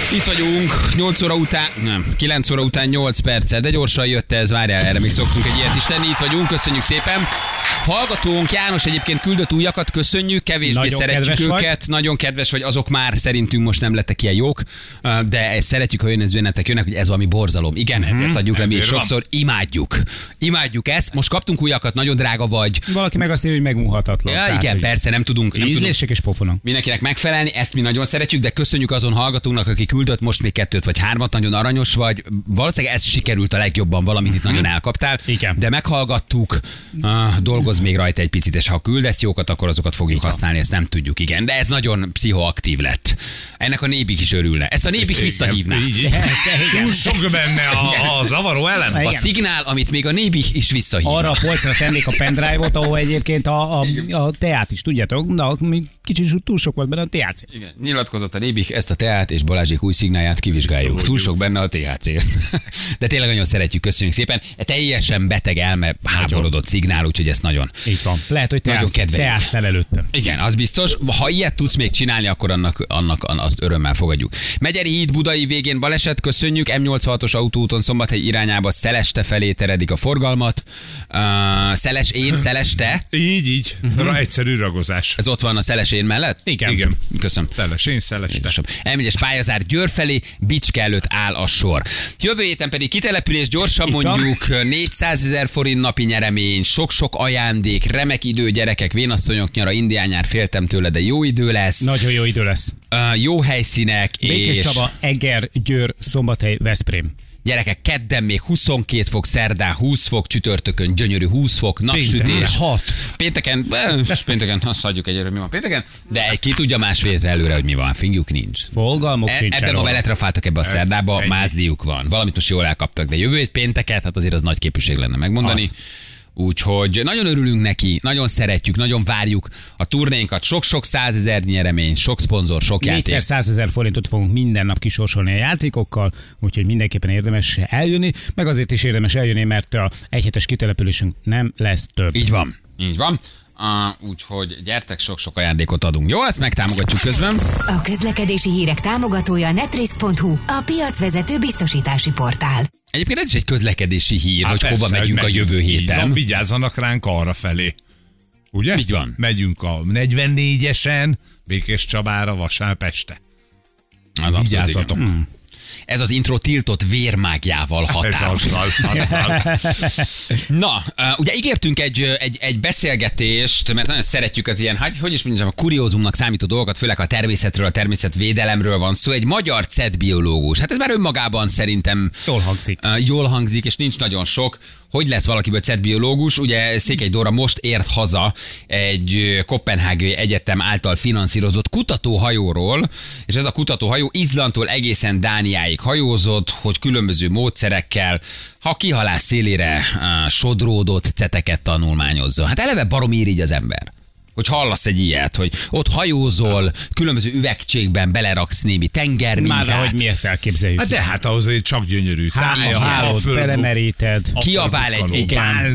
Itt vagyunk, 9 óra után 8 perccel, de gyorsan jött ez, várjál, erre még szoktunk egy ilyet is tenni, itt vagyunk, köszönjük szépen. Hallgatónk János egyébként küldött újakat, köszönjük, kevésbé nagyon szeretjük őket, vagy. Nagyon kedves vagy, azok már szerintünk most nem lettek ilyen jók, de ezt szeretjük, ha üzenetek jönnek, hogy ez valami borzalom. Igen, ezért adjuk le mi, és sokszor imádjuk ezt. Most kaptunk újakat, nagyon drága vagy. Valaki meg azt írja, hogy megmuhatatlan. Ja, igen, hogy persze, nem tudunk és pofonok. Mindenkinek megfelelni, ezt mi nagyon szeretjük, de köszönjük azon hallgatónak, aki küldött most még 2 vagy 3, nagyon aranyos vagy. Valószínűleg ez sikerült a legjobban, valamit itt nagyon elkaptál. Igen. De meghallgattuk, dolgozz még rajta egy picit, és ha küldesz jókat, akkor azokat fogjuk használni, ezt nem tudjuk, igen. De ez nagyon pszichoaktív lett. Ennek a Nébik is örülne. Ezt a Nébik visszahívná. Túl sok benne a zavaró elem. A szignál, amit még a Nébik is visszahívna. Arra a polcra tennék a pendrive-ot, ahol egyébként a teát is, tudjátok? Na, kicsit túl sok volt benne a THC. Igen, nyilatkozott a Nébik, ezt a teát és Balázsék új szignáját kivizsgáljuk. Túl sok benne a THC. De tényleg nagyon szeretjük, köszönjük szépen. Teljesen beteg elme háborodott szignál, úgyhogy ezt nagyon. Így van. Lehet, hogy teáztál előtte. Igen, az biztos. Ha ilyet tudsz még csinálni, akkor annak azt örömmel fogadjuk. Megyeri híd Budai végén baleset, köszönjük. M86-os autóúton Szombathely irányába Szeleste felé teredik a forgalmat. Szeleste? Így. Egyszerű ragozás. Ez ott van a Szelesén mellett? Igen. Köszönöm. Szeleste. M1-es pályazár Győr felé, Bicske előtt áll a sor. Jövő héten pedig kitelepülés, gyorsan mondjuk 400 000 forint napi nyeremény, sok-sok ajándék, remek idő, gyerekek, vénasszonyok nyara, indián nyár, féltem tőle, de jó idő lesz. Nagyon jó idő lesz. Jó helyszínek. Békés Csaba, Eger, Győr, Szombathely, Veszprém. Gyerekek, kedden még 22 fok, szerdán 20 fok, csütörtökön gyönyörű 20 fok, napsütés. 6. Pénteken azt hagyjuk egyre, mi van pénteken, de ki tudja másfél hétre előre, hogy mi van, fingjuk nincs. Fogalmuk sincs. Ebben a beletrafáltak ebbe a szerdába, mázliuk van. Valamit most jól elkaptak, de jövő hét pénteket, hát azért az nagy képűség lenne megmondani. Úgyhogy nagyon örülünk neki, nagyon szeretjük, nagyon várjuk a turnénkat, sok-sok 100 000 nyeremény, sok szponzor, sok játék. 4x 100 000 forintot fogunk minden nap kisorsolni a játékokkal, úgyhogy mindenképpen érdemes eljönni, meg azért is érdemes eljönni, mert a egyhetes kitelepülésünk nem lesz több. Így van. Úgyhogy gyertek, sok-sok ajándékot adunk. Jó, ezt megtámogatjuk közben. A közlekedési hírek támogatója netrisk.hu, a piacvezető biztosítási portál. Egyébként ez is egy közlekedési hír, hogy persze, hova megyünk a jövő héten. Vigyázzanak ránk arra felé. Ugye? Így van. Megyünk a 44-esen, Békés Csabára, Vasárpestre. Vigyázzatok. Ez az intro tiltott vérmágiával határos. Na, ugye ígértünk egy beszélgetést, mert nagyon szeretjük az ilyen, hogy is mondjam, a kuriózumnak számító dolgokat, főleg a természetről, a természetvédelemről van szó. Egy magyar cetbiológus. Hát ez már önmagában szerintem jól hangzik, és nincs nagyon sok. Hogy lesz valakiből cetbiológus? Ugye Székely Dóra most ért haza egy Koppenhágai Egyetem által finanszírozott kutatóhajóról, és ez a kutatóhajó Izlandtól egészen Dániáig hajózott, hogy különböző módszerekkel a kihalás szélére sodródott ceteket tanulmányozza. Hát eleve barom irigy az ember. Hogy hallasz egy ilyet, hogy ott hajózol, különböző üvegcségben beleraksz némi tengerminkát. Már hogy mi ezt elképzeljük. Hát de hát ahhoz csak gyönyörű. Hálót belemeríted. Kiabál egy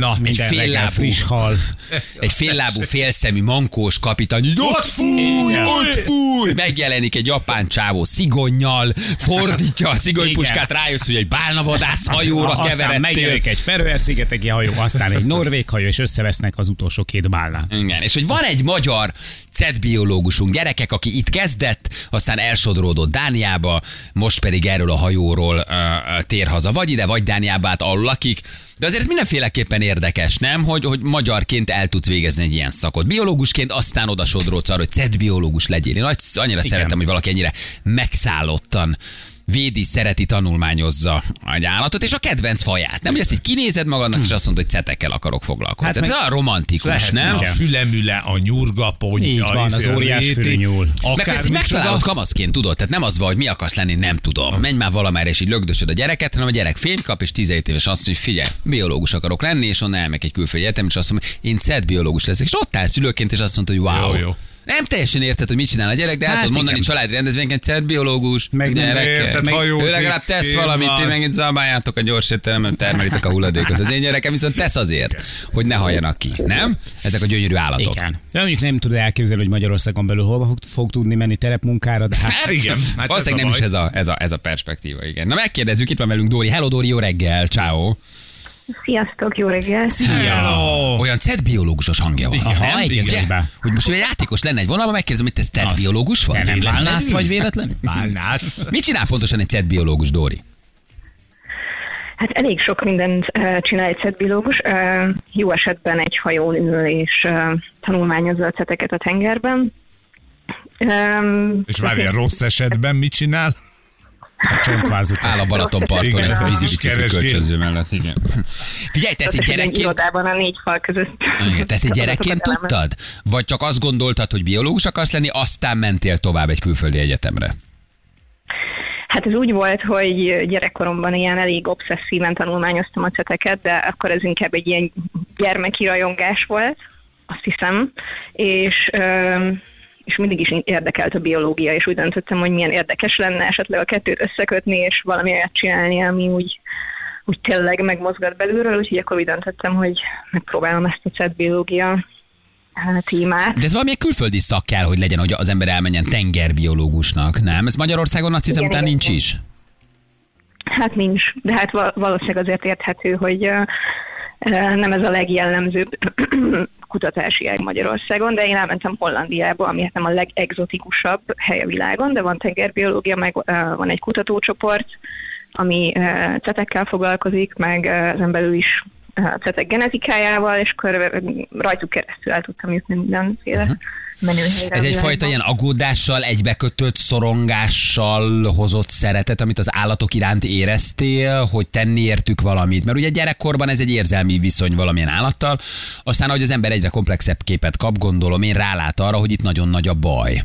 féllábú, félszemű, mankós kapitány. Ott fúj! Megjelenik egy japán csávó szigonnyal, fordítja a szigonypuskát, rájössz, hogy egy bálnavadász hajóra keveredtél. Aztán megjelenik egy Feröer-szigeteki hajó, aztán egy norvég hajó, és összevesznek az utolsó 2 bálnál. Igen, és hogy van egy magyar cetbiológusunk, gyerekek, aki itt kezdett, aztán elsodródott Dániába, most pedig erről a hajóról tér haza. Vagy ide, vagy Dániába, hát ahol lakik. De azért ez mindenféleképpen érdekes, nem? Hogy magyarként el tudsz végezni egy ilyen szakot. Biológusként aztán oda sodródsz arra, hogy cetbiológus legyél. Én annyira szeretem, hogy valaki ennyire megszállottan védi, szereti, tanulmányozza egy állatot, és a kedvenc faját. Nem, hogy ezt így kinézed magadnak, és azt mondod, hogy cetekkel akarok foglalkozni. Hát ez olyan romantikus, nem? A fülemüle, a nyurgapony, így van, az óriás fülnyúl. Meg ezt így megtalálod kamaszként, tudod? Tehát nem az van, hogy mi akarsz lenni, nem tudom. Menj már valamára, és így lögdösöd a gyereket, hanem a gyerek fényt kap, és 17 éves azt mondja, hogy figyelj, biológus akarok lenni, és onnan elmegy egy külföldi egyetem, és azt mondja, én cetbiológus leszek. És ott áll szülőként, és azt mondta, hogy wow. Jó. Nem teljesen érted, hogy mit csinál a gyerek, de hát tudod mondani családi rendezvényeken, cedbiológus, Meg nem érted, hajózik, ő legalább tesz valamit, ti megint zabáljátok a gyors étteremben, termelitek a hulladékot. Az én gyerekem viszont tesz azért, hogy ne halljanak ki, nem? Ezek a gyönyörű állatok. Igen. De mondjuk nem tudod elképzelni, hogy Magyarországon belül hova fog tudni menni terepmunkára, de hát... Igen, hát valószínűleg nem is ez a perspektíva, igen. Na megkérdezzük, itt van velünk Dóri. Hello Dóri, jó reggel, ciao. Sziasztok, jó reggel! Hello. Olyan CET-biológusos hangja van. Aha, nem? egy az Ugye? egyben. Hogy most egy játékos lenne egy vonalban, megkérdezem, hogy te CET-biológus vagy? Te nem válnász vagy véletlenül? Válnász. Mit csinál pontosan egy CET-biológus, Dóri? Hát elég sok mindent csinál egy CET-biológus. Jó esetben egy hajón ül és tanulmányozza a ceteket a tengerben. És várjál, rossz esetben mit csinál? A csontvázuk. Áll a Balatonparton Igen, egy is vízibicikli keresgél. kölcsönző mellett, igen. Figyelj, te ezt egy Egy gyerekként... irodában a 4 fal között. Igen, te ezt egy gyerekként tudtad? Vagy csak azt gondoltad, hogy biológus akarsz lenni, aztán mentél tovább egy külföldi egyetemre? Hát ez úgy volt, hogy gyerekkoromban ilyen elég obszesszíven tanulmányoztam a ceteket, de akkor ez inkább egy ilyen gyermeki rajongás volt, azt hiszem, és mindig is érdekelt a biológia, és úgy döntöttem, hogy milyen érdekes lenne esetleg a kettőt összekötni, és valami olyat csinálni, ami úgy tényleg megmozgat belülről, úgyhogy akkor úgy döntöttem, hogy megpróbálom ezt a CET-biológia témát. De ez valamilyen külföldi szak kell, hogy legyen, hogy az ember elmenjen tengerbiológusnak, nem? Ez Magyarországon azt hiszem, Igen, után igen. nincs is. Hát nincs, de hát valószínűleg azért érthető, hogy nem ez a legjellemzőbb kutatási ág Magyarországon, de én elmentem Hollandiába, ami hát nem a legegzotikusabb hely a világon, de van tengerbiológia, meg van egy kutatócsoport, ami cetekkel foglalkozik, meg ezen belül is cetek genetikájával, és akkor rajtuk keresztül el tudtam jutni mindenféle menő helyre. Ez egyfajta ilyen aggódással, egybekötött szorongással hozott szeretet, amit az állatok iránt éreztél, hogy tenni értük valamit. Mert ugye gyerekkorban ez egy érzelmi viszony valamilyen állattal, aztán ahogy az ember egyre komplexebb képet kap, gondolom én rálát arra, hogy itt nagyon nagy a baj.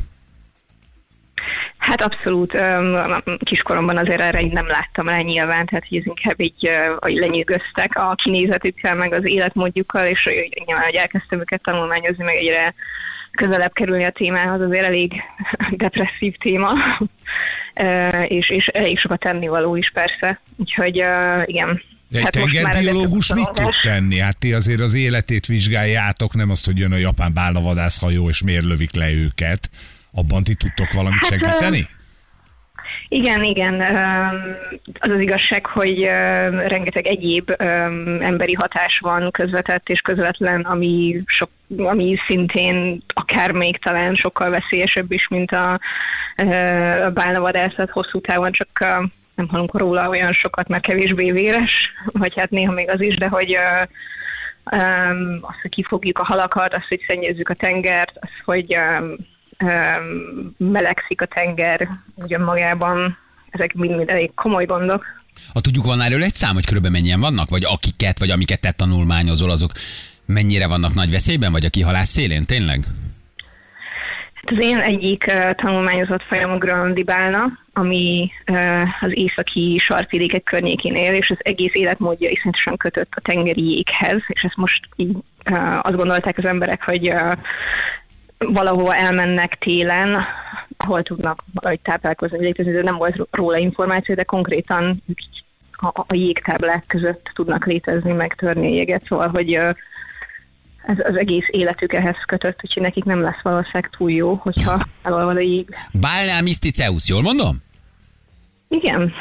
Hát abszolút, kiskoromban azért erre így nem láttam rá nyilván, tehát hogy ez inkább így lenyűgöztek a kinézetükkel, meg az életmódjukkal, és nyilván, hogy elkezdtem őket tanulmányozni, meg egyre közelebb kerülni a témához, azért elég depresszív téma, és elég sokat tennivaló is persze, úgyhogy igen. Egy Hát most már tengerbiológus mit tud szorongás. tenni? Hát ti azért az életét vizsgáljátok, nem azt, hogy jön a japán bálnavadászhajó, és miért lövik le őket. Abban ti tudtok valamit segíteni? Igen, az az igazság, hogy rengeteg egyéb emberi hatás van, közvetett és közvetlen, ami szintén akár még talán sokkal veszélyesebb is, mint a bálnavadászat hosszú távon, csak nem hallunk róla olyan sokat, mert kevésbé véres, vagy hát néha még az is, de hogy azt, hogy kifogjuk a halakat, azt, hogy szennyezzük a tengert, azt, hogy melegszik a tenger ugyan magában, ezek mind elég komoly gondok. Ha tudjuk, van erről egy szám, hogy körülbelül mennyien vannak? Vagy amiket te tanulmányozol, azok mennyire vannak nagy veszélyben, vagy a kihalás szélén, tényleg? Hát az én egyik tanulmányozott fajom a grönlandi bálna, ami az északi sarkvidékek környékén él, és az egész életmódja iszonyatosan kötött a tengeri jéghez, és ezt most így azt gondolták az emberek, hogy valahova elmennek télen, ahol tudnak valahogy táplálkozni, létezni, de nem volt róla információ, de konkrétan a jégtáblák között tudnak létezni, meg törni a jéget, szóval, hogy ez az egész életük ehhez kötött, úgyhogy nekik nem lesz valószínűleg túl jó, hogyha elolvad a jég. Balnea mysticus, jól mondom? Igen.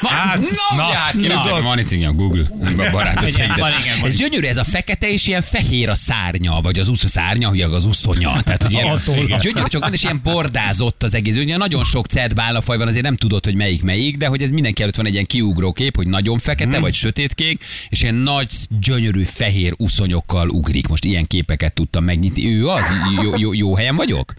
Van itt igen, Google barátot Igen, segített. van, igen, van. Ez gyönyörű, ez a fekete és ilyen fehér a szárnya, vagy az szárnya, hogy az uszonya. Tehát, hogy ilyen, Attól. gyönyörű, csak van, és ilyen bordázott az egész. Ugye nagyon sok CET bálnafaj van, azért nem tudod, hogy melyik, de hogy ez mindenki előtt van egy ilyen kiugró kép, hogy nagyon fekete, vagy sötétkék, és ilyen nagy, gyönyörű fehér uszonyokkal ugrik. Most ilyen képeket tudtam megnyitni. Ő az? Jó helyen vagyok?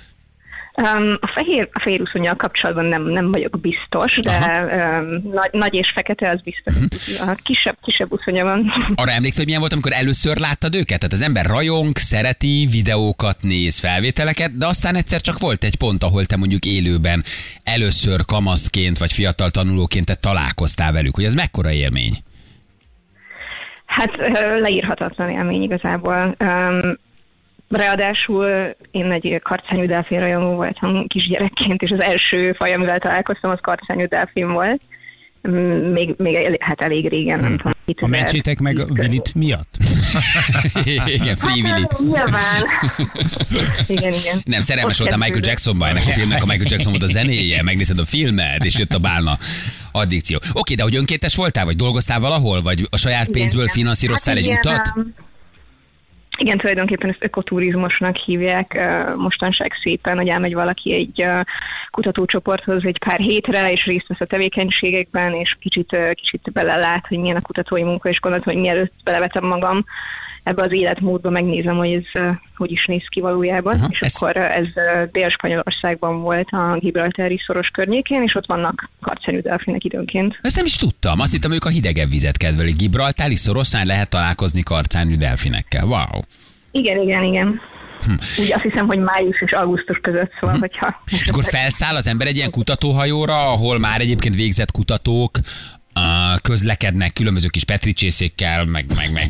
A fehér uszonnyal kapcsolatban nem vagyok biztos, de nagy és fekete az biztos. A kisebb uszonya van. Arra emlékszel, hogy milyen volt, amikor először láttad őket? Tehát az ember rajong, szereti, videókat néz, felvételeket, de aztán egyszer csak volt egy pont, ahol te mondjuk élőben először kamaszként vagy fiatal tanulóként te találkoztál velük. Hogy ez mekkora élmény? Hát leírhatatlan élmény igazából. Ráadásul én egy karcányú delfin rajongó voltam kisgyerekként, és az első faj, amivel találkoztam, az karcányú delfin volt. Még hát elég régen, nem tudom. A mentsétek meg a Willit miatt? Igen, Free Willy. Nyilván. Igen. Nem, szerelmes voltam Michael Jacksonban, ennek a filmnek a Michael Jackson volt a zenéje, megnézed a filmet, és jött a bálna addikció. Oké, de hogy önkéntes voltál, vagy dolgoztál valahol, vagy a saját pénzből finanszíroztál egy utat? Igen, tulajdonképpen ezt ökoturizmusnak hívják mostanság szépen, hogy elmegy valaki egy kutatócsoporthoz egy pár hétre, és részt vesz a tevékenységekben, és kicsit belelát, hogy milyen a kutatói munka, és gondoltam, hogy mielőtt belevetem magam ebbe az életmódba, megnézem, hogy ez hogy is néz ki valójában. Aha, és akkor ez Dél-Spanyolországban volt, a Gibraltári szoros környékén, és ott vannak karcányú delfinek időnként. Ezt nem is tudtam. Azt hittem, ők a hidegebb vizet kedvelik. Gibraltári szoroszán lehet találkozni karcányú delfinekkel. Wow. Igen. Úgy azt hiszem, hogy május és augusztus között, szóval, hogyha... És akkor felszáll az ember egy ilyen kutatóhajóra, ahol már egyébként végzett kutatók közlekednek különböző kis petricsészékkel, meg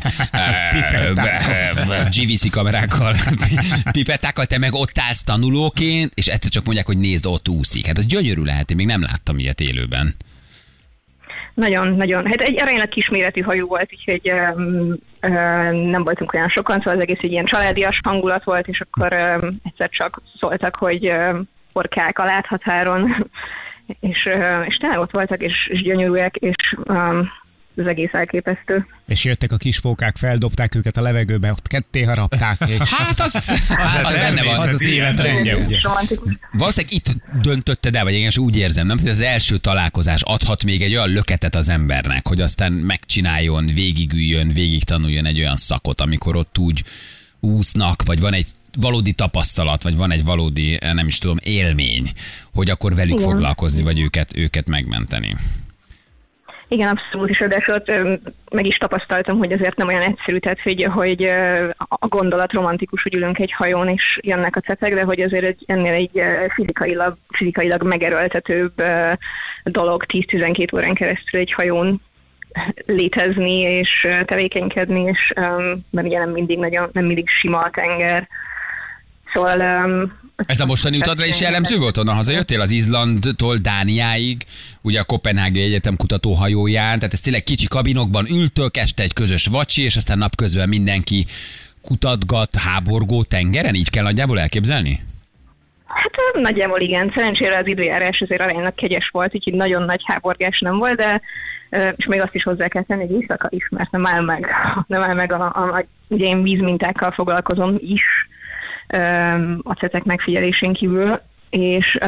GVC kamerákkal, pipettákkal, te meg ott állsz tanulóként, és egyszer csak mondják, hogy nézd, ott úszik. Hát az gyönyörű lehet, én még nem láttam ilyet élőben. Nagyon. Hát egy aránylag kisméretű hajó volt, úgyhogy nem voltunk olyan sokan, szóval az egész egy ilyen családias hangulat volt, és akkor egyszer csak szóltak, hogy orkák a láthatáron, és tényleg ott voltak, és gyönyörűek, és az egész elképesztő. És jöttek a kisfókák, feldobták őket a levegőbe, ott ketté harapták. És... Hát az benne van. Az életrendje, ugye. Valószínűleg itt döntötted el, vagy én úgy érzem, nem? Az első találkozás adhat még egy olyan löketet az embernek, hogy aztán megcsináljon, végigüljön, végigtanuljon egy olyan szakot, amikor ott úgy úsznak, vagy van egy valódi tapasztalat, vagy van egy valódi, nem is tudom, élmény, hogy akkor velük foglalkozni, vagy őket megmenteni. Igen, abszolút, és ráadásul meg is tapasztaltam, hogy azért nem olyan egyszerű, tehát hogy a gondolat romantikus, hogy ülünk egy hajón, és jönnek a cetek, de hogy azért ennél egy fizikailag megerőltetőbb dolog 10-12 órán keresztül egy hajón létezni és tevékenykedni, és mert ugye nem mindig sima a tenger. Szóval... Ez a mostani utadra is jellemző volt? Onnan hazajöttél az Izlandtól Dániáig, ugye a Koppenhágai Egyetem kutatóhajóján, tehát ez tényleg kicsi kabinokban ültök, este egy közös vacsi, és aztán napközben mindenki kutatgat, háborgó tengeren, így kell nagyjából elképzelni? Hát nagyjából igen, szerencsére az időjárás azért aránylag kegyes volt, úgyhogy nagyon nagy háborgás nem volt, de és még azt is hozzá kell tenni, hogy éjszaka is, mert nem áll meg ugye én vízmintákkal foglalkozom is, a cetek megfigyelésén kívül, és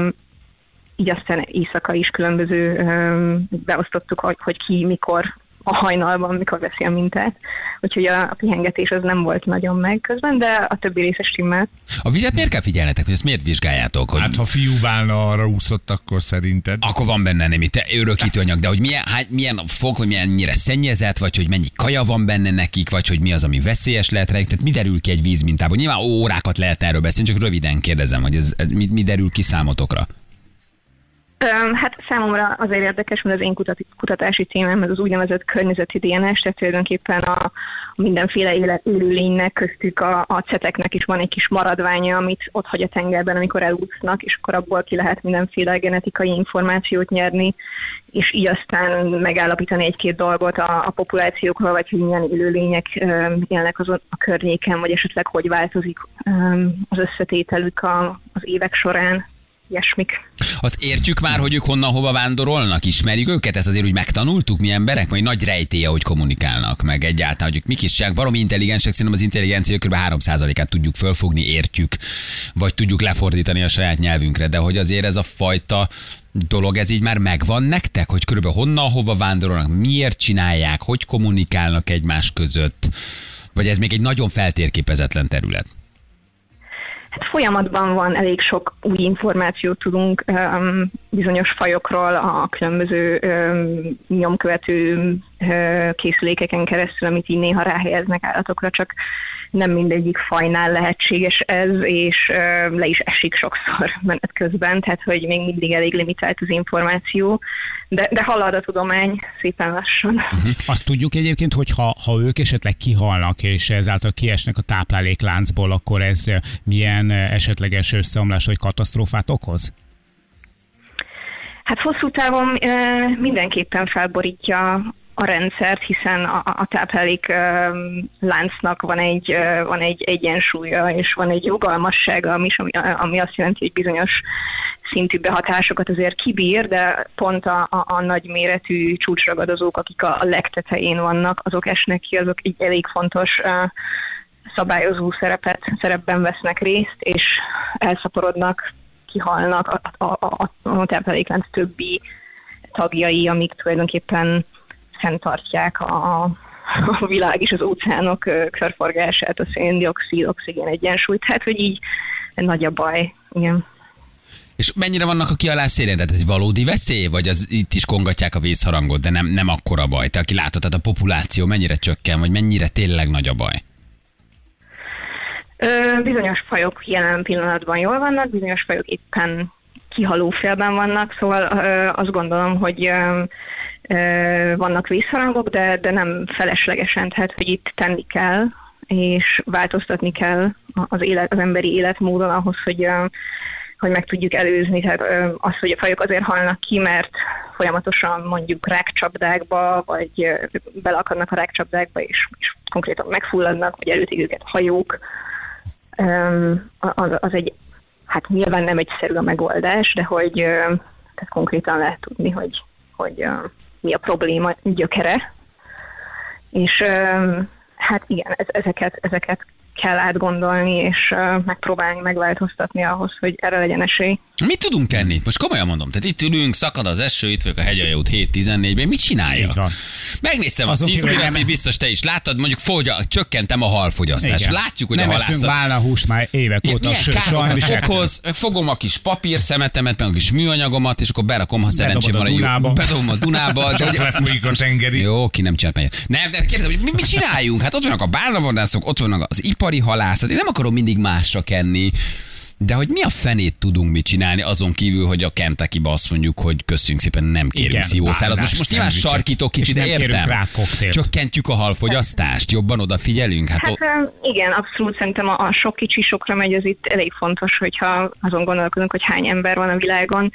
így aztán éjszaka is különböző beosztottuk, hogy ki mikor a hajnalban, mikor veszi a mintát. Úgyhogy a pihengetés az nem volt nagyon meg közben, de a többi része stimmel. A vizet miért kell figyelnetek, hogy ezt miért vizsgáljátok? Hogy... Hát ha fiúválna arra úszott, akkor szerinted? Akkor van benne némi örökítő anyag, de hogy milyen fog, hogy mennyire szennyezett, vagy hogy mennyi kaja van benne nekik, vagy hogy mi az, ami veszélyes lehet rájuk, tehát mi derül ki egy vízmintából? Nyilván órákat lehet erről beszélni, csak röviden kérdezem, hogy ez mi derül ki számotokra? Hát számomra azért érdekes, mert az én kutatási témám ez az úgynevezett környezeti DNS, tehát tulajdonképpen a mindenféle élőlénynek, köztük a ceteknek is van egy kis maradványa, amit ott hagy a tengerben, amikor elúsznak, és akkor abból ki lehet mindenféle genetikai információt nyerni, és így aztán megállapítani egy-két dolgot a populációkról, vagy hogy milyen élőlények élnek a környéken, vagy esetleg hogy változik az összetételük az évek során. Ilyesmik. Azt értjük már, hogy ők honnan hova vándorolnak? Ismerjük őket? Ezt azért úgy megtanultuk, mi emberek? Vagy nagy rejtélye, hogy kommunikálnak, meg egyáltalán, hogy ők mik is csinálják. Baromi intelligensek, szerintem az intelligencia kb. 3%-át tudjuk fölfogni, értjük, vagy tudjuk lefordítani a saját nyelvünkre, de hogy azért ez a fajta dolog, ez így már megvan nektek, hogy körülbelül honnan hova vándorolnak, miért csinálják, hogy kommunikálnak egymás között, vagy ez még egy nagyon feltérképezetlen terület? Hát folyamatban van, elég sok új információt tudunk bizonyos fajokról, a különböző nyomkövető készülékeken keresztül, amit így néha ráhelyeznek állatokra, csak nem mindegyik fajnál lehetséges ez, és le is esik sokszor menet közben, tehát hogy még mindig elég limitált az információ, de halad a tudomány szépen lassan. Azt tudjuk egyébként, hogy ha ők esetleg kihalnak, és ezáltal kiesnek a táplálékláncból, akkor ez milyen esetleges összeomlás vagy katasztrófát okoz? Hát hosszú távon mindenképpen felborítja a rendszert, hiszen a táplálék láncnak van egy egyensúlya, és van egy rugalmassága, ami azt jelenti, hogy bizonyos szintű behatásokat azért kibír, de pont a nagyméretű csúcsragadozók, akik a legtetején vannak, azok esnek ki, azok egy elég fontos szabályozó szerepben vesznek részt, és elszaporodnak, kihalnak a tápláléklánc többi tagjai, amik tulajdonképpen fenntartják a világ és az óceánok körforgását, a széndioxid, oxigén egyensúlyt, tehát hogy így nagy a baj, igen. És mennyire vannak a kihalás szélén? Tehát ez egy valódi veszély, vagy az itt is kongatják a vészharangot, de nem akkora baj? Te, aki látod, tehát a populáció mennyire csökken, vagy mennyire tényleg nagy a baj? Bizonyos fajok jelen pillanatban jól vannak, bizonyos fajok éppen kihaló félben vannak, szóval azt gondolom, hogy vannak vészharangok, de nem feleslegesen, tehát hogy itt tenni kell, és változtatni kell az emberi életmódon ahhoz, hogy meg tudjuk előzni. Tehát az, hogy a fajok azért halnak ki, mert folyamatosan mondjuk rákcsapdákba, vagy belakadnak a rákcsapdákba, és konkrétan megfulladnak, vagy elütik őket hajók, az egy, hát nyilván nem egyszerű a megoldás, de hogy tehát konkrétan lehet tudni, hogy mi a probléma gyökere. És hát igen, ezeket kell átgondolni, és megpróbálni megváltoztatni ahhoz, hogy erre legyen esély. Mit tudunk tenni? Most komolyan mondom, tehát itt ülünk, szakad az eső, itt vagyok a Hegyalja út 7-14-ben, mit csinálja? Megnéztem a Seaspiracy, biztos te is láttad, mondjuk csökkentem a halfogyasztást. Igen. Látjuk, hogy nem a halászat... eszünk bálnahúst már évek óta, sőt, okoz, fogom a kis papírszemetemet, meg a kis műanyagomat, és akkor berakom, ha szerencsém van, bedobom a Dunába. Csak lefolyik a tengeri. Jó, ki nem csinál meg. Nem, de kérdezem, hogy mit csináljunk? Hát ott vannak a bálnavadászok, ott vannak az ipari halászat. Én nem akarom mindig másra kenni. De hogy mi a fenét tudunk mit csinálni, azon kívül, hogy a Kentucky-ba azt mondjuk, hogy köszönjük szépen, nem kérünk szívószálat. Most nyilván sarkítok kicsit, de értem. Csökkentjük a halfogyasztást, jobban odafigyelünk. Hát igen, abszolút szerintem a sok kicsi sokra megy, az itt elég fontos, hogyha azon gondolkodunk, hogy hány ember van a világon.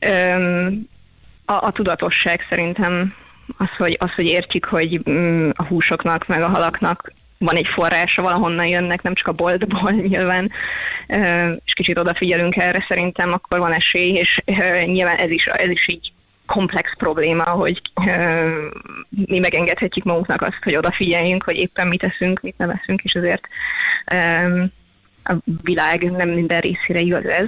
A tudatosság szerintem az, hogy értjük, hogy a húsoknak, meg a halaknak van egy forrása, valahonnan jönnek, nem csak a boltból nyilván, és kicsit odafigyelünk erre, szerintem akkor van esély, és nyilván ez is így komplex probléma, hogy mi megengedhetjük magunknak azt, hogy odafigyeljünk, hogy éppen mit eszünk, mit nem eszünk, és azért a világ nem minden részére igaz ez.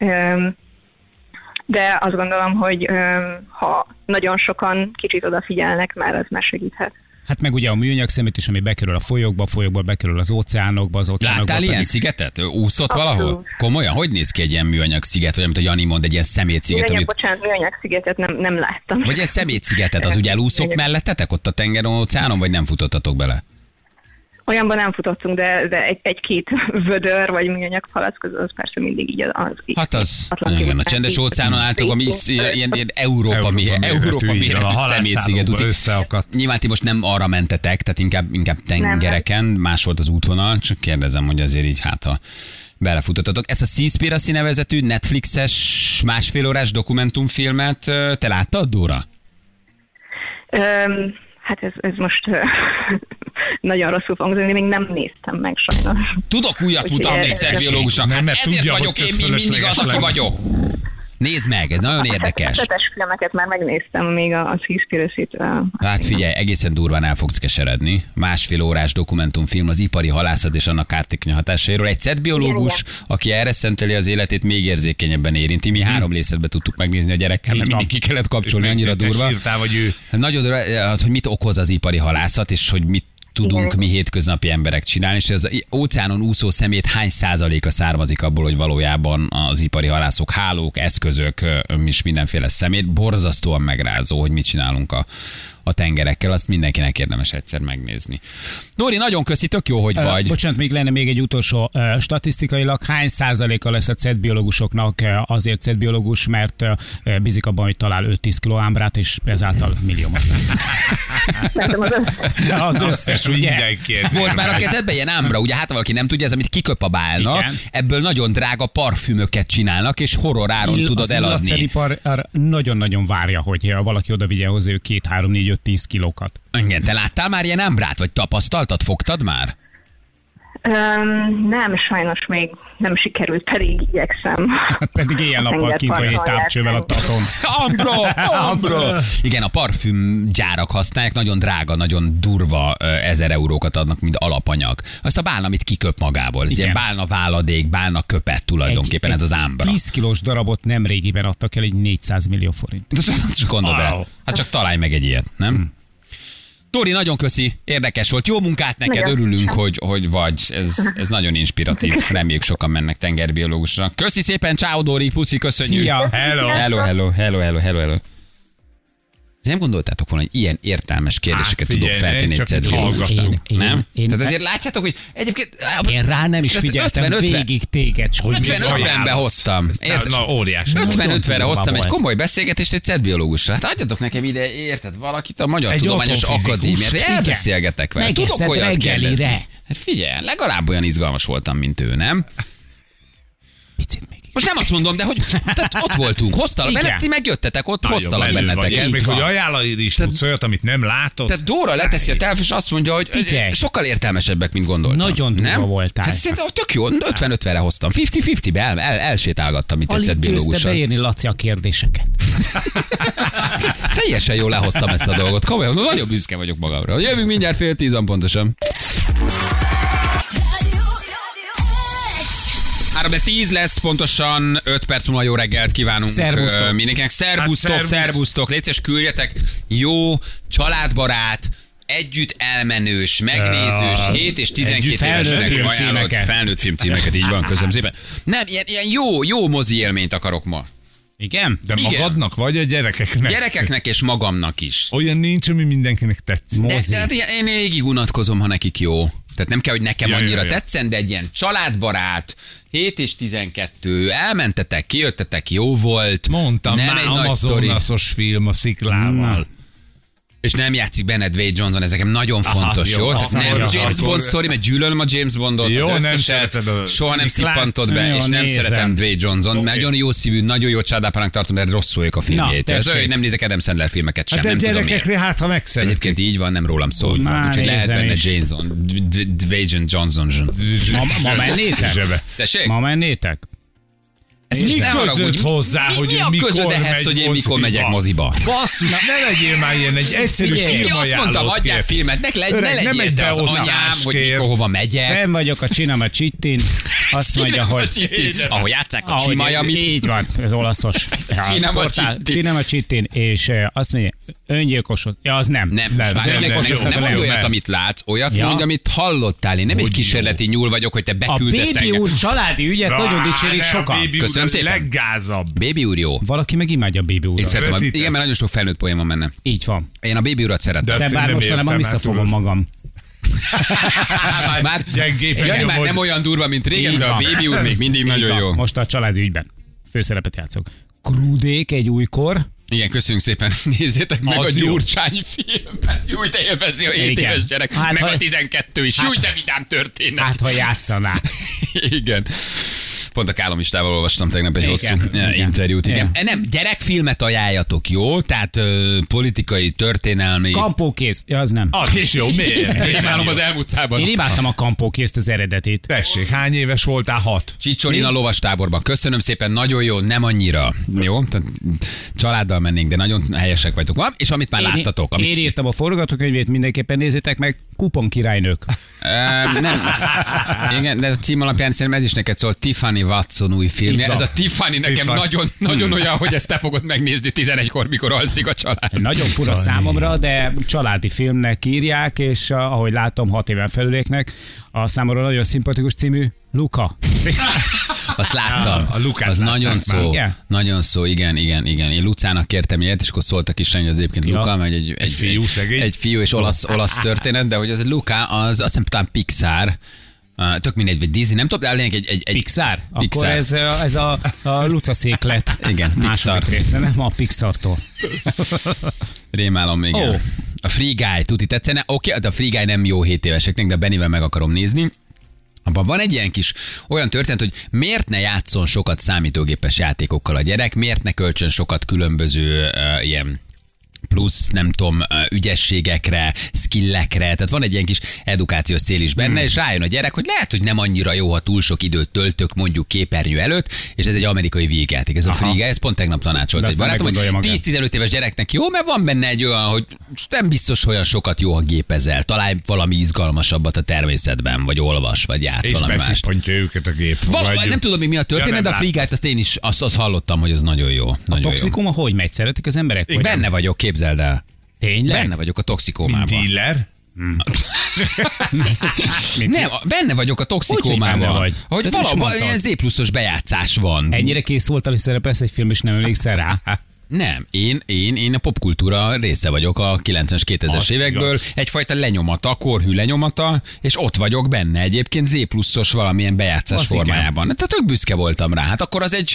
De azt gondolom, hogy ha nagyon sokan kicsit odafigyelnek, már az már segíthet. Hát meg ugye a műanyag szemét is, ami bekerül a folyókból bekerül az óceánokba, Láttál ilyen szigetet? Úszott valahol? Komolyan? Hogy néz ki egy ilyen műanyag sziget? Vagy amit a Jani mond, egy ilyen szemétsziget? Műanyag szigetet nem láttam. Vagy egy szemétszigetet, az ugye elúszok mellettetek ott a tengeren, óceánon, vagy nem futottatok bele? Olyanban nem futottunk, de egy-két vödör vagy műanyag palack, az persze mindig így az. Hát az, igen, a csendes óceánon álltok, ami ilyen Európa méretű szemétsziget. Nyilván ti most nem arra mentetek, tehát inkább tengereken, más volt az útvonal, csak kérdezem, hogy azért így ha belefutottatok. Ezt a Seaspiracy nevezetű Netflixes másfél órás dokumentumfilmet te láttad, Dóra? Hát ez most nagyon rosszul fog hangzni, még nem néztem meg sajnos. Tudok újat mutatni egy szexbiológusnak, hát ezért vagyok én mindig az, aki vagyok. Nézd meg, ez nagyon érdekes. A filmeket már megnéztem, még a Seaspiracy-t. Hát figyelj, egészen durván el fogsz keseredni. Másfél órás dokumentumfilm az ipari halászat és annak kártékony hatásairól. Egy szedbiológus, aki erre szenteli az életét, még érzékenyebben érinti. Mi 3 részletben tudtuk megnézni a gyerekkel, mert mindig ki kellett kapcsolni, annyira durva. Nagyon durva az, hogy mit okoz az ipari halászat, és hogy mit tudunk mi hétköznapi emberek csinálni, és az óceánon úszó szemét hány százaléka származik abból, hogy valójában az ipari halászok, hálók, eszközök és mindenféle szemét. Borzasztóan megrázó, hogy mit csinálunk a tengerekkel, azt mindenkinek érdemes egyszer megnézni. Nóri, nagyon köszi, tök jó, hogy vagy. Bocsánat, még lenne még egy utolsó. Statisztikailag hány százaléka lesz a CET-biológusoknak azért CET-biológus, mert bízik abban, hogy talál 5-10 kiló ámbrát, és ezáltal milliómat lesz. Az összes, ugye? Mindenki ez Volt már a kezedben ilyen ámbra, ugye hát valaki nem tudja, ez amit kiköp a bálna, Igen. ebből nagyon drága parfümöket csinálnak, és horror áron tudod Az eladni. illatszeripar nagyon-nagyon várja, hogy valaki oda vigye hozzá 2, 3, 4, 5, 10 kilókat. Igen, te láttál már ilyen ámbrát, vagy tapasztaltad, fogtad már? Nem, sajnos még nem sikerült, pedig igyekszem. Pedig éjjel-nappal kint vagy egy távcsővel a taton. Ambra! Igen, a parfümgyárak használják, nagyon drága, nagyon durva 1000 eurókat adnak, mint alapanyag. Azt a bálna, amit kiköp magából. Ez Igen. ilyen bálna váladék, bálna köpet tulajdonképpen, ez az ámbra. 10 kilós darabot nem régiben adtak el egy 400 millió forint. Csak gondold el. Wow. Hát csak találj meg egy ilyet, nem? Tóri, nagyon köszi, érdekes volt. Jó munkát neked, Nagyon. örülünk, hogy vagy. Ez nagyon inspiratív. Reméljük sokan mennek tengerbiológusra. Köszi szépen, ciao Dóri, puszi, köszönjük. Szia! Hello. Nem gondoltátok volna, hogy ilyen értelmes kérdéseket Hát tudok figyelj, feltenni csak egy CET-biológusnak? én- Nem? én- Tehát azért látjátok, hogy egyébként... Én rá nem is Tehát figyeltem 50-50. végig téged. 50-50-be hoztam. Érted? Na, óriás. 50-50-re hoztam egy volt. komoly beszélgetést egy CET-biológusra. Hát adjatok nekem ide, érted, valakit a Magyar Egy Tudományos atomfizikust, Akadémiát. igen. Elbeszélgetek vele. Tudok Megeszed olyat reggelire. kérdezni. Hát figyelj, legalább olyan izgalmas voltam, mint ő, nem? Picit még. Most nem azt mondom, de hogy tehát ott voltunk, hoztalak Igen. benneteket, ti megjöttetek, ott Nagyon hoztalak belül vagy. És benneteket. még hogy ajánlani is tudsz olyat, amit nem látod. Tehát Dóra leteszi a telefon, és azt mondja, hogy Figyelj. sokkal értelmesebbek, mint gondoltam. Nagyon durva nem? voltál. Hát szerintem tök jó, 50-50-re hoztam. 50-50-be elsétálgattam, mint egy Alig győzte CET-biológussal. beírni, Laci, a kérdéseket. Teljesen jól lehoztam ezt a dolgot. Komolyan, nagyon büszke vagyok magamra. Jövünk mindjárt 9:30 van pontosan. 3:10 lesz, pontosan 5 perc múlva jó reggelt kívánunk Szervusztok. mindenkinek. Szervusztok, Hát, szervusz. szervusztok. Légy szíves, küldjetek jó, családbarát, együtt elmenős, megnézős, 7 és 12 Együtt évesnek felnőtt ajánlott filmcímeket. felnőtt filmcímeket, így van, köszönöm szépen. Nem, ilyen jó mozi élményt akarok ma. Igen? De Igen. magadnak vagy a gyerekeknek? Gyerekeknek és magamnak is. Olyan nincs, ami mindenkinek tetszik. Mozi. Hát én végig unatkozom, ha nekik jó. Tehát nem kell, hogy nekem Ja, annyira ja. tetszen, de egy ilyen családbarát, 7 és 12, elmentetek, kijöttetek, jó volt. Mondtam nem már, egy nagy sztori. Amazonas film a sziklával. És nem játszik benne Dwayne Johnson, ez nekem nagyon fontos, jó, jó? Tehát akkor- nem James akkor- Bond sztori, mert gyűlölöm a James Bondot, Jó, az nem összeset, szereted a soha nem sziklát? szippantod be, Jó, és nem nézem. szeretem Dwayne Johnson. Oké. Nagyon jó szívű, nagyon jó családapának tartom, de rosszul vagyok a filmjét. Ez tessék. olyan, hogy nem nézek Adam Sandler filmeket sem, Hát de nem tudom miért. gyerekekre hát, ha megszeretik. Egyébként így van, nem rólam szól. Már Úgyhogy lehet nézem benne is. Jason, Dwayne Johnson. Ma mennétek? Zsebe. Tessék? Ma mennétek? Ez Mi ne haragudj. között hozzá, hogy mi a mikor közöd ehhez, megy hogy én mikor moziba? megyek moziba? Basszus, ne legyél már ilyen, egy egyszerű Figyelj, Ki azt filmajánlót mondtam, adjál kér. filmet, ne Öreg, nem legyél egy te az beosztás anyám, hogy kér. mikor hova megyek. Fenn vagyok a Cinema Cittin, azt mondja, hogy... Ahol játsszák a Ahogy- Csimajamit. Így van, ez olaszos. Cinema Cittin. Cinema Cittin, és azt mondja, öngyilkosod. Ja, az nem. Nem, Nem, nem, nem, nem, nem, nem nem, mondj olyat, nem. amit látsz, olyat Ja. mondj, amit hallottál. Én nem egy kísérleti nyúl vagyok, hogy te A beküldesz Baby engem. úr családi ügyet nagyon dicsérik sokan. Baby Köszönöm úr a szépen. leggázabb. Baby úr jó. Valaki meg imádja a Baby Én úrat. szeretem, Ötletek. igen, mert nagyon sok felnőtt poén van benne. Így van. Én a Baby urat szeretem. De De azt bár nem most már értem, visszafogom hát magam. Már gyengébb Jani már vagy. nem olyan durva, mint régen, Így de a van. Baby úr még mindig Így nagyon van. jó. Most a családi ügyben főszerepet játszok. Krúdék egy újkor. Igen, köszönjük szépen. Nézzétek meg Az a jó. Gyurcsány filmet. Jó, te élvezi a 7 Igen. éves gyerek. Hát, Meg ha- a 12 is. Jó, de vidám történet. Hát, ha játszaná. Igen. Pont a Kálomistával olvastam tegnap egy Igen, hosszú igen. interjút. Igen. Igen. Nem, gyerekfilmet ajánljatok, jó? Tehát politikai, történelmi. Kampókész. Ja, az nem. Az is jó, miért? Én imádom az elmúltában. Én imádtam a kampókészt, az eredetét. Tessék, hány éves voltál? 6. Csicsolin a lovastáborban. Köszönöm szépen, nagyon jó, nem annyira. Jó? Tehát családdal mennénk, de nagyon helyesek vagytok. Van? És amit már láttatok. Amit... Én írtam a forgatókönyvét, mindenképpen nézzétek meg. Kupon királynők. Nem. Igen, de a cím alapján szerintem ez is neked szól, Tiffany Watson új filmje. Így van. Ez a Tiffany nekem Tiffany. nagyon, nagyon olyan, hogy ezt te fogod megnézni 11-kor, mikor alszik a család. Nagyon fura számomra, de családi filmnek írják, és ahogy látom, 6 éven felüléknek. a számomra nagyon szimpatikus című Luca. Azt láttam. A Lukát az látták nagyon már. szó. Igen? Nagyon szó, igen. Én Lucának kértem ilyet, és akkor szóltak is rá, hogy az egyébként Ja. Luca, meg egy fiú szegény. egy fiú és olasz történet, de hogy az egy Luca, az azt hiszem talán Pixar, tök mindegy, vagy Disney, nem tudom, de a lényeg egy Pixar? Akkor Pixar. ez a Luca széklet. Igen, Pixar. Második része, nem a Pixartól. Rémálom, igen. Ó. A Free Guy, tuti tetszene? Oké, de a Free Guy nem jó 7 éveseknek, de a Bennivel meg akarom nézni. Abban van egy ilyen kis olyan történet, hogy miért ne játszon sokat számítógépes játékokkal a gyerek, miért ne költsön sokat különböző ilyen plusz, nem tudom, ügyességekre, skillekre, tehát van egy ilyen kis edukációs cél is benne, és rájön a gyerek, hogy lehet, hogy nem annyira jó, ha túl sok időt töltök mondjuk képernyő előtt, és ez egy amerikai vígjáték, ez a Free Guy, ez pont tegnap tanácsolt De egy aztán barátom, hogy meggondolja magát. 10-15 éves gyereknek jó, mert van benne egy olyan, hogy nem biztos olyan sokat jó, ha gépezel, találj valami izgalmasabbat a természetben, vagy olvas, vagy játsz És valami mást. beszippantja őket a gép. Valahogy nem tudom, hogy mi a történet, Ja, de nem a Free Guy-t azt én is azt hallottam, hogy az nagyon jó. A Nagyon jó. toxikoma hogy megy? Szeretik az emberek? Én vagy benne nem? vagyok, képzeld el. Tényleg? Benne vagyok a Mint toxikómában. dealer. Nem, benne vagyok a toxikómában. benne vagy? Hogy Te is valahol mondtad. ilyen Z pluszos bejátszás van. Ennyire kész voltál, hogy szerepelsz egy film, és nem emlékszel rá? Nem, én a popkultúra része vagyok a 90-es, 2000-es Az évekből. igaz. Egyfajta lenyomata, korhű lenyomata, és ott vagyok benne egyébként Z pluszos valamilyen bejátszás Az igen. formájában. Tehát tök büszke voltam rá. Hát akkor az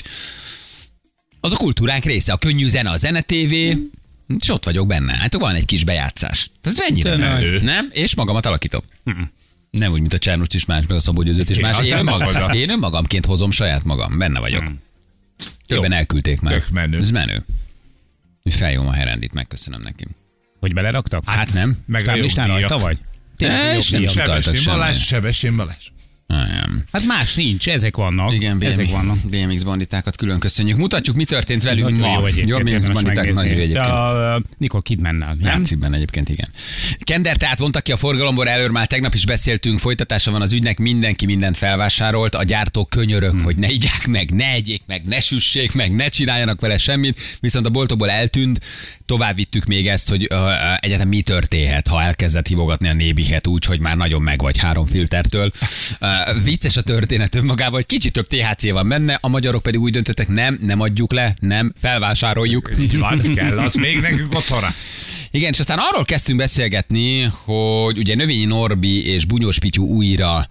a kultúránk része, a könnyű zene, a zenetévé, és ott vagyok benne. Hát van egy kis bejátszás. Ez mennyire Te menő, nagy. nem? És magamat alakítom. Nem úgy, mint a Csernus is más, meg a Szabó Győzőt is más. Hát te magad. Én önmagamként hozom saját magam. Benne vagyok. Többen elküldték már. Tök menő. Ez menő. Feljóom a herendit, megköszönöm neki. Hogy beleraktak? Hát nem. Meg a Stáblistán jogdíjak. rajta vagy? És nem jogdíjak. utaltak Sebessén semmi. Balázs, Sebessén Balázs. Nem. Hát más nincs, ezek vannak. Igen, ezek vannak. BMX banditákat külön köszönjük. Mutatjuk, mi történt velünk Nagyon ma. jó egyébként. Jó, BMX érdemes banditák megnézni. nagyon jó egyébként. De a Nicole Kidmannel, nem? Játszik benne egyébként, igen. Kender tehát vontak ki a forgalomból, előről már tegnap is beszéltünk, folytatása van az ügynek, mindenki mindent felvásárolt, a gyártók könyörög, hogy ne igyák meg, ne egyék meg, ne süssék meg, ne csináljanak vele semmit, viszont a boltokból eltűnt, tovább vittük még ezt, hogy egyáltalán mi történhet, ha elkezdett hívogatni a nébihet úgy, hogy már nagyon meg vagy 3 filtertől. Vicces a történet önmagában, hogy kicsit több THC van benne, a magyarok pedig úgy döntöttek, nem adjuk le, nem, felvásároljuk. Így van, kell, az még nekünk otthonra. Igen, és aztán arról kezdtünk beszélgetni, hogy ugye Növényi Norbi és Bunyós Pityu újra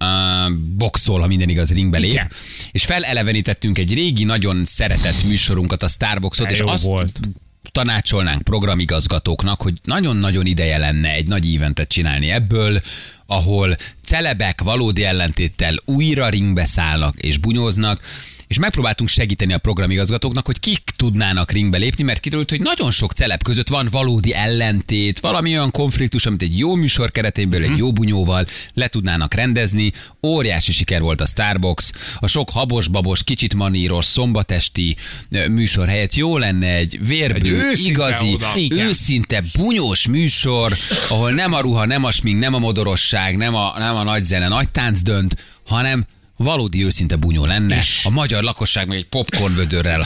boxol, ha minden igaz, ringbe lép. Igen. És felelevenítettünk egy régi, nagyon szeretett műsorunkat, a Starboxot, és Jó azt volt. tanácsolnánk programigazgatóknak, hogy nagyon-nagyon ideje lenne egy nagy eventet csinálni ebből, ahol celebek valódi ellentéttel újra ringbe szállnak és bunyóznak, és megpróbáltunk segíteni a programigazgatóknak, hogy kik tudnának ringbe lépni, mert kiderült, hogy nagyon sok celeb között van valódi ellentét, valami olyan konfliktus, amit egy jó műsor keretéből, egy jó bunyóval le tudnának rendezni. Óriási siker volt a Starbox, a sok habos-babos, kicsit maníros, szombatesti műsor helyett jó lenne egy vérbő, Egy őszinte igazi, oda. Igen. őszinte, bunyós műsor, ahol nem a ruha, nem a smink, nem a modorosság, nem a nagy zene, nagy tánc dönt, hanem valódi őszinte bunyó lenne. A magyar lakosság meg egy popcornvödörrel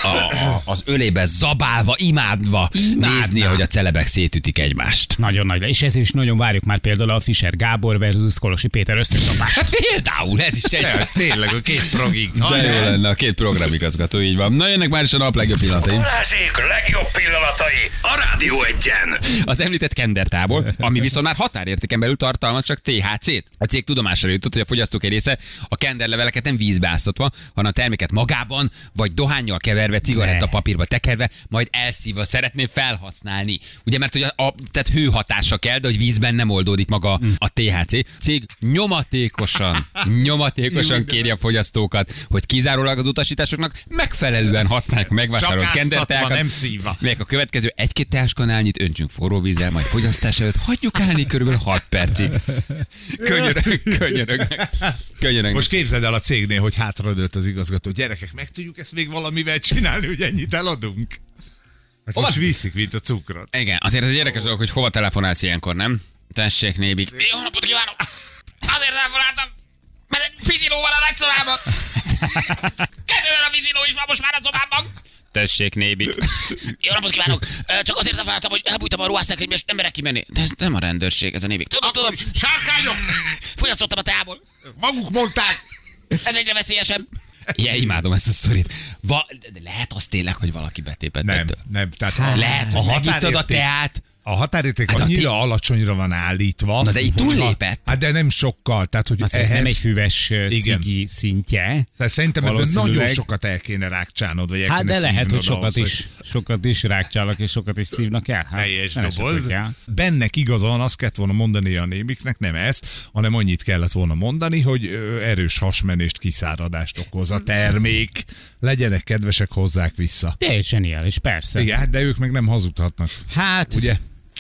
az ölébe zabálva, imádva nézni, hogy a celebek szétütik egymást. Nagyon nagy. És ezért is nagyon várjuk már például a Fischer Gábor versus Kolosi Péter összecsapást. Hát például ez is egy... Ja, tényleg, a két progig. De jó lenne, a két programigazgató, így van. Na jönnek már is a nap legjobb pillanatai. Balázsék legjobb pillanatai a Rádió Egyen. Az említett kendertából, ami viszont már határértéken belül tartalmaz csak THC-t. A cég tudomásra jutott, hogy a fogyasztók egy része a kenderleveleket nem vízbe áztatva, hanem a terméket magában, vagy dohánnyal keverve, cigarettapapírba tekerve, majd elszívva szeretné felhasználni. Ugye, mert hogy tehát hőhatása kell, de hogy vízben nem oldódik maga a THC. Cég nyomatékosan kéri a fogyasztókat, hogy kizárólag az utasításoknak megfelelően használják a megvásárolt Csak áztatva, kenderteákat, nem szívva. melyek a következő 1-2 teáskanálnyit öntsünk forró vízzel, majd fogyasztás előtt hagyjuk állni körülbelül 6 percig. Könyörögnek. Most képzeld el a cégnél, hogy hátradőlt az igazgató. Gyerekek, meg tudjuk ezt még valamivel csinálni, hogy ennyit eladunk? Hát Hova? most viszik, mint a cukrot. Igen, azért ez egy érdekes dolog, hogy hova telefonálsz ilyenkor, nem? Tessék, Nébik. Jó napot kívánok! Azért telefonáltam, mert egy fiziló van a nagyszobában. Kerüljön a fiziló is van most már a szobában. Tessék, Nébi. Jó napot kívánok! Csak azért találtam, hogy elbújtam a ruhásszekrény, és nem merek kimenni. De ez nem a rendőrség, ez a Nébi. Tudom. Sárkányok! Fogyasztottam a teából. Maguk mondták! Ez egyre veszélyesebb. Igen, imádom ezt a sztorit. De lehet az tényleg, hogy valaki betépett ettől? Nem. Tehát Lehet, hogy megittad a teát. A határérték annyira alacsonyra van állítva. Na de itt túllépett. Hát de nem sokkal. Tehát, hogy ez nem egy füves cigi szintje. Tehát szerintem ebben nagyon sokat el kéne rákcsálnod, vagy el kéne de lehet, hogy ahhoz, sokat is rákcsálnak, és sokat is szívnak el. Helyes doboz. Bennek igazán azt kellett volna mondani a Nébiknek, nem ezt, hanem annyit kellett volna mondani, hogy erős hasmenést, kiszáradást okoz a termék. Legyenek kedvesek, hozzák vissza. Teljesen zseniális, persze. Igen, de ők meg nem hazudhatnak. Hát, ugye?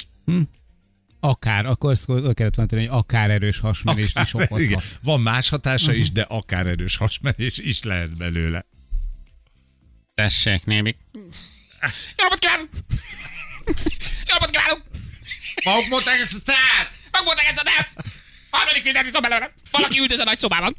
Akár, akkor kellett mondani, hogy akár erős hasmenést is okozhat. Igen. Van más hatása is, de akár erős hasmenés is lehet belőle. Tessék, Nébi. Jó napot kívánok! Jó napot kívánok! Maguk mondták ezt a teát! Maguk mondták ezt a teát! Harmadik mindent iszom belőle! Valaki üldöz a nagy szobában.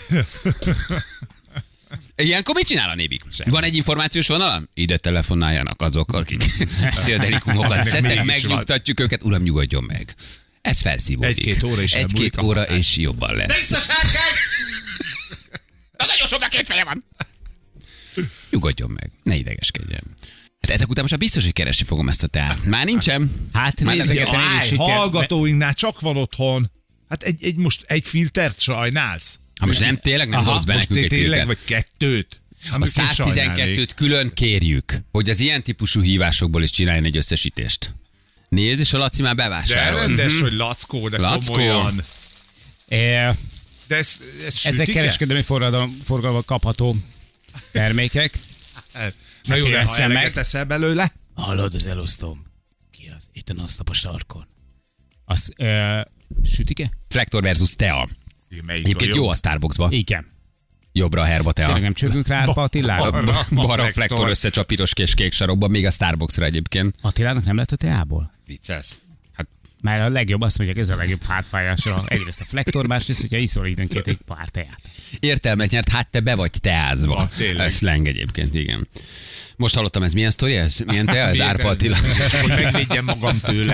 Ilyenkor mit csinál a Nébik? Van egy információs vonala? Ide telefonáljanak azok, akik pszichodelikumokat szedtek, megnyugtatjuk őket. Uram, nyugodjon meg. Ez felszívódik. 1-2 óra is Egy-két óra és jobban lesz. De itt a sárkány! Az nagyon soknak két feje van. Nyugodjon meg, ne idegeskedjen. Hát ezek után most biztos, hogy keresni fogom ezt a teát. Már nincsen. Hát nézegeten én is hallgatóinknál csak van otthon. Hát most egy filtert sajnálsz? Ha most nem tényleg nem hozz be nekünk egy tényleg, vagy 2-t? A 112-t külön kérjük, hogy az ilyen típusú hívásokból is csináljon egy összesítést. Nézd, és a Laci már bevásárol. De rendes, hogy Lackó, de komolyan. De ezek kereskedelmi forgalommal kapható termékek. Na jó, de ha eleget teszel belőle? Hallod, az elosztom. Ki az? Itt a nasztap a sarkon. Az sütike? Flektor versus Tea. Egyébként jó a Starbucksba. Igen. Jobbra a Herba Tea. Tényleg nem csörgünk rá Árpa Attilára? Balra a Flektor összecsap piros és kék sarokban, még a Starbucksra egyébként. Attilának nem lett a teából? Vicces. Hát már a legjobb, azt mondják, ez a legjobb hátfájásra. Egyrészt a Flektor, másrészt, hogyha iszol időnként egy pár teát. Értelmet nyert, hát te be vagy teázva. Ez slang egyébként, igen. Most hallottam, ez milyen sztori ez? Milyen tea? Ez Árpa Attila. Hogy megvédjem magam tőle.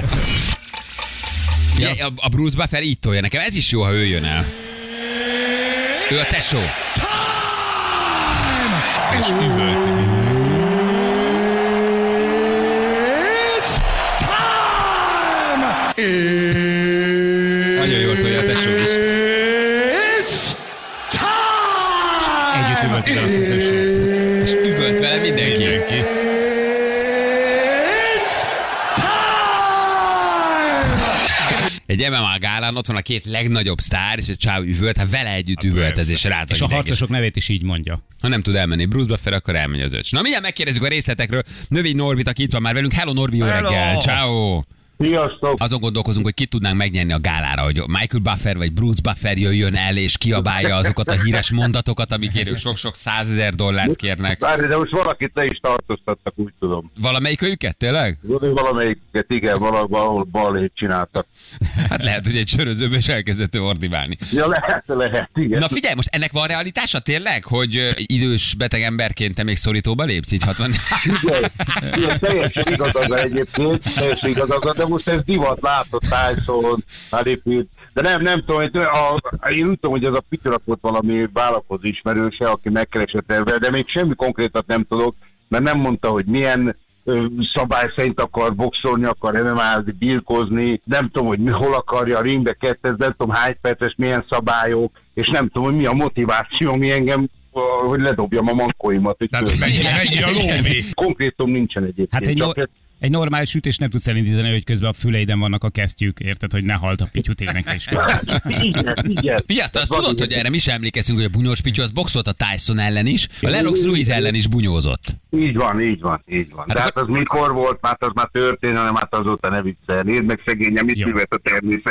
Ja. A Bruce Buffer így tolja nekem. Ez is jó, ha ő jön el. Ő a tesó. És üvölti mindenki. Nagyon jól tolja a tesó is. Együtt üvölti vele a közönség. És üvölt vele mindenki. Egy MMA gálán ott van a két legnagyobb sztár, és egy csáv üvölt, hát vele együtt üvöltez, és rázza. És a harcosok nevét is így mondja. Ha nem tud elmenni Bruce Buffer, akkor elmegy az öcs. Na mindjárt megkérdezzük a részletekről. Növény Norbit, aki itt van már velünk. Hello Norbi, jó reggel. Ciao. Sziasztok! Azon gondolkozunk, hogy ki tudnánk megnyerni a gálára, hogy Michael Buffer vagy Bruce Buffer jöjjön el, és kiabálja azokat a híres mondatokat, amikért ők sok-sok $100,000 kérnek. Várj, de most valakit le is tartóztattak, úgy tudom. Valamelyik őket, tényleg? Valamelyiket, igen, valahol balét csináltak. Hát lehet, hogy egy sörözőben is elkezdett ordibálni. Ja, lehet, igen. Na figyelj, most ennek van realitása tényleg, hogy idős beteg emberként te még szorítóba lépsz, így 60? Igen, teljesen igazad egyébként, teljesen igazad, de most ez divat, látott Tyson, Holyfield, de nem tudom, én úgy tudom, hogy ez a Pitőnek volt valami vállalkozó ismerőse, aki megkeresett ebben, de még semmi konkrétat nem tudok, mert nem mondta, hogy milyen szabály szerint akar boxolni, akar MMA-zni, birkózni, nem tudom, hogy hol akarja a ringbe kezdeni, nem tudom, hány perces, milyen szabályok, és nem tudom, hogy mi a motiváció, ami engem, hogy ledobjam a mankóimat. Tehát mennyi a lóvé? Konkrétum nincsen egyébként. Hát egy normális sütés nem tudsz elindítani, hogy közben a füleiden vannak a kesztyűk, érted, hogy ne halt a Pityu tényleg is. Igen. Figyelj, azt tudod, hogy erre mi sem emlékezünk, hogy a bunyós Pityu az boxolt a Tyson ellen is, a Lennox Lewis ellen is bunyózott. Így van. De hát az mikor volt, már az már történelem, hát azóta ne viccelni. Írd meg szegényem, mit művelt a természet.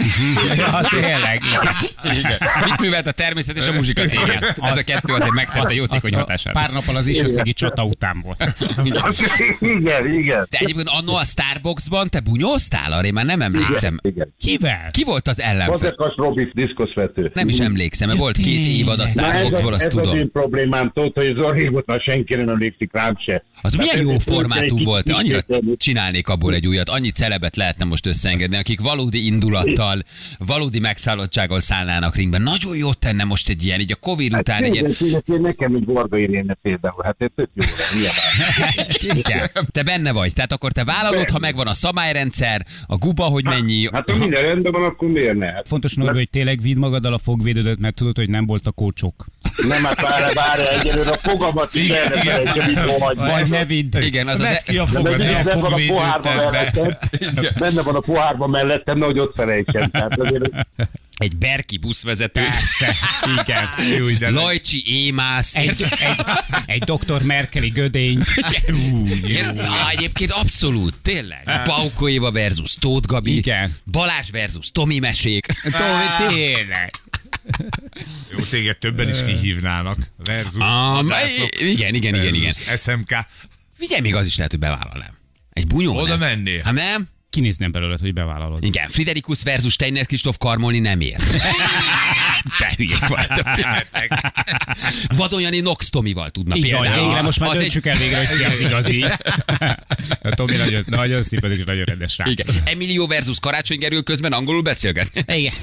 Ja, tényleg. Igen. Mit művelt a természet és a muzsika téged? Ez a kettő azért megtette jótékony hatását. Pár nappal az Isoszegi csata után volt. Igen. De egyébként annó a Starbucksban te bunyóztál? Arra én már nem emlékszem. Igen. Kivel? Ki volt az ellenfél? Fazekas Robi diszkoszvető. Nem is emlékszem, mert volt 2 évad a Starbucksból, azt Ez az tudom. én problémám, tudod, hogy az régóta senki nem emlékszik rám se. Az milyen Tehát jó ez formátum egy volt, kicsit- annyira csinálnék abból egy újat, annyi celebet lehetne most összeengedni, akik valódi indulattal, valódi megszállottsággal szállnának ringbe. Nagyon jót tenne most egy ilyen, így a Covid után egy ilyen. Nekem egy Varga Irénne például, hát ez tök jó lenne. Igen. Te benne vagy, tehát akkor te vállalod, ha megvan a szabályrendszer, a guba, hogy mennyi. Hát ha minden rendben van, akkor miért ne? Hát, Fontos, Norbi, hogy tényleg vidd magaddal a fogvédődet, mert tudod, hogy nem volt a kócsok. nem, hát várj, egyelőre a fogamat is el ne felejtsem, mit vagy. Vagy ne vidd. Igen, az Vedd ki a fogad, ne a fogvédőt be. Benne van a pohárban mellettem, nehogy ott felejtsem. Tehát azért egy berki buszvezetőt, Persze, igen. Jó, de Lajcsi Émász. Egy Dr. Merkeli gödény. Egyébként abszolút, tényleg. Paukó Éva versus Tóth Gabi. Igen. Balázs versus Tomi Mesék. Tomi, tényleg. jó, téged többen is kihívnának. Versus vadászok, Igen. versus SMK. Figyelj, még az is lehet, hogy bevállalnám. Egy bunyó. Oda nem? mennél? Hát nem? Kinézném belőled, hogy bevállalod. Igen, Friderikus versus Steiner Kristóf Karmolni nem ér. Te hülyék voltak. Vadon Jani Nox Tomival tudna Így van, például. végre most már Az döntsük el végre, hogy ki az igazi. Tomi nagyon szimpatikus, nagyon rendes srác. Igen. Emilio versus Karácsony Gergő közben angolul beszélget. Igen.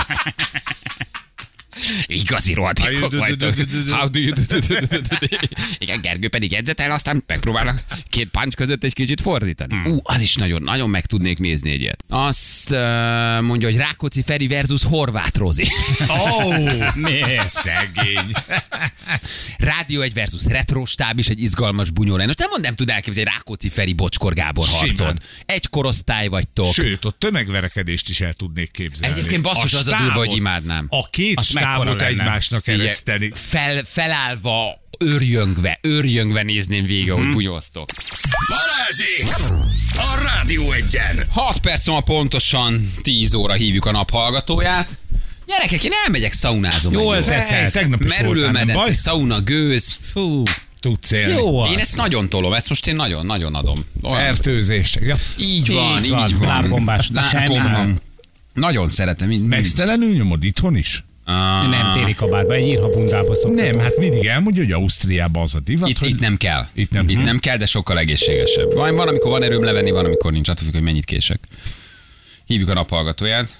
Igazi rohadékok vagytok. How do you do? Igen, Gergő pedig edzetel, aztán megpróbálnak 2 punch között egy kicsit fordítani. Az is nagyon, nagyon meg tudnék nézni egy ilyet. Azt mondja, hogy Rákóczi Feri versus Horváth Rozi. Miért? Szegény. Rádió 1 versus Retro Stáb is egy izgalmas bunyó lenne. Most nem tud elképzelni Rákóczi Feri Bocskor Gábor harcot. Simán. Egy korosztály vagytok. Sőt, ott tömegverekedést is el tudnék képzelni. Egyébként basszus, az a durva, hogy imádnám. A 2 Az mekkora stábot lenne? egymásnak Figyelj, ereszteni. felállva, őrjöngve nézném végig, ahogy bunyóztok. Balázsék! A Rádió 1-en! 6 perc ma pontosan 10 óra hívjuk a naphallgatóját. Gyerekek, én elmegyek, szaunázom. Jól egyet. teszed. Tegnap is voltál, nem Merülőmedence, baj? szauna, gőz. Fú, Tudsz élni. jó az. Én ezt nagyon tolom, ezt most én nagyon adom. Olyan- Fertőzés. Ja. Így van. Lábgombás. Lábgombám. Nagyon szeretem. Mesztelenül nyomod itthon is? Nem téri kabátba, egy írhabundába szoktam. Nem, hát mindig elmondja, hogy Ausztriában az a divat, Itt, hogy... itt nem kell. Itt nem. Itt nem kell, de sokkal egészségesebb. Van, amikor van erőm levenni, van, amikor nincs. Attól függ, hogy mennyit kések. Hívjuk a naphallgatóját.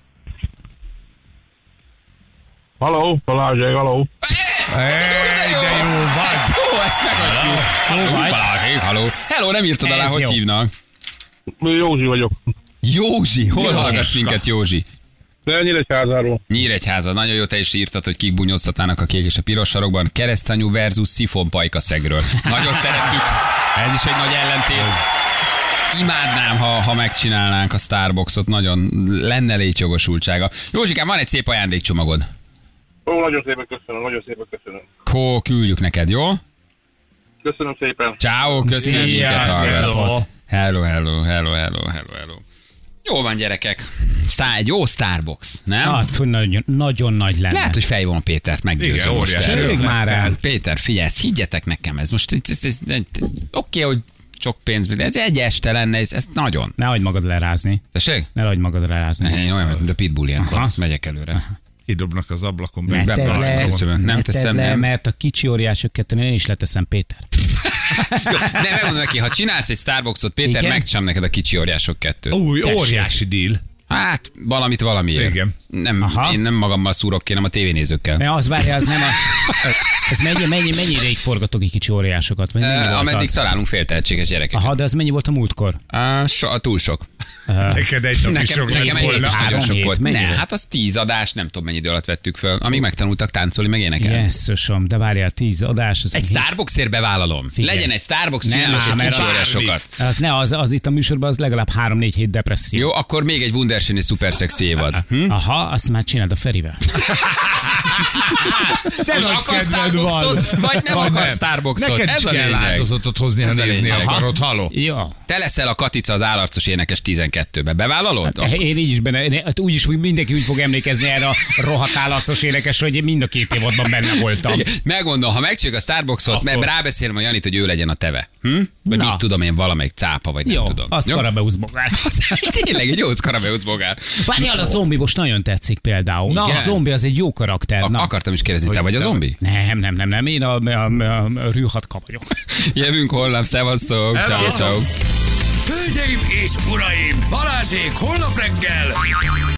Halló, Balázsék, halló. Ej, de jó vagy! Ó, ezt megadjuk. Halló, Balázsék, halló. Hello, nem írtad alá, Ez hogy jó. hívnak. Józsi vagyok. Józsi, hol hallgatsz minket, Józsi? De Nyíregyházáról. Nyíregyháza, nagyon jó, te is írtad, hogy kik bunyóztatnának a kék és a piros sarokban. Keresztanyú versus Szifon Pajkaszegről. Nagyon szerettük. Ez is egy nagy ellentét. Imádnám, ha megcsinálnánk a Starbucksot, nagyon lenne létjogosultsága. Józsikám, van egy szép ajándékcsomagod. Ó, nagyon szépen köszönöm, nagyon szépen köszönöm. Küldjük neked, jó? Köszönöm szépen. Ciao, köszönjük, Szia, minket hallgatsz. hello. Hello. Jó van, gyerekek. Egy jó Starbucks, nem? Hát, fú, nagyon nagy lenne. Lehet, hogy Fejvon Pétert meggyőzöm Igen, most óriási. erről. Ség már el. Péter, figyelj, ezt higgyetek nekem, ez most oké, hogy sok pénz, de ez egy este lenne, ez nagyon. Ne hagyd magad lerázni. Tessék? Ne hagyd magad lerázni. Én olyan, mint a Pitbull ilyenkor, Aha. megyek előre. Kidobnak az ablakon. Ne be. tedd bebaszom, le, köszönöm. Nem ne teszem, tedd le, nem. mert a kicsi óriások kettőn én is leteszem, Péter. Nem, megmondom neki, ha csinálsz egy Starbucksot, Péter, Igen? megcsinálom neked a kicsi óriások 2. Új, Tessék. óriási deal. Hát, valamiért. Igen. Nem, Aha. én nem magammal szúrok ki, hanem a tévénézőkkel. Ne, az várja, az nem a... Ez mennyi ideig forgatok egy kicsi óriásokat? Mennyi volt Ameddig az? találunk féltehetséges gyerekeket. Aha, de az mennyi volt a múltkor? Túl sok. Neked egy nap is sok Nekem lett egy volna. is nagyon 3 sok hét, volt. mennyi Ne, volt? hát az 10 adás, nem tudom mennyi idő alatt vettük föl, amíg megtanultak táncolni, meg énekelni. Jesszusom, de várjál, 10 adás. Az Egy Starbucksért bevállalom. Figyelj. Legyen egy Starbucks, Nem csinálok ám, egy mert kicsi az- óriásokat. Az ne, az itt a műsorban az legalább 3-4 hét depresszió. Jó, akkor még egy Wunderschöne szuper szexi évad. Aha, azt már csináld a Ferivel. Most akarsz Starbucksot, vagy nem akarsz Starbucksot? Neked Ez is a kell lényeg. áldozatot hozni, ha Ez a nézni lényeg. akarod, haló. Ja. Te leszel a Katica, az állarcos énekes 12-ben. Bevállalod? Én így is benne, úgyis mindenki úgy fog emlékezni erre a rohadt állarcos énekesre, hogy én mind a 2 évadban benne voltam. Igen. Megmondom, ha megcsináljuk a Starbucksot, mert rábeszélem a Janit, hogy ő legyen a teve. Vagy Na. mit tudom én, valamelyik cápa, vagy nem Jó, tudom. az Karabeusz bogár. Tényleg egy jó Karabeusz bogár. Várjál, a zombi most nagyon tetszik például. Na. A zombi az egy jó karakter. Na. Akartam is kérdezni, te vagy a zombi? Nem. Én a rűhatka vagyok. Jövünk holnap, szevasztok. Ciao. Hölgyeim és uraim, Balázsék holnap reggel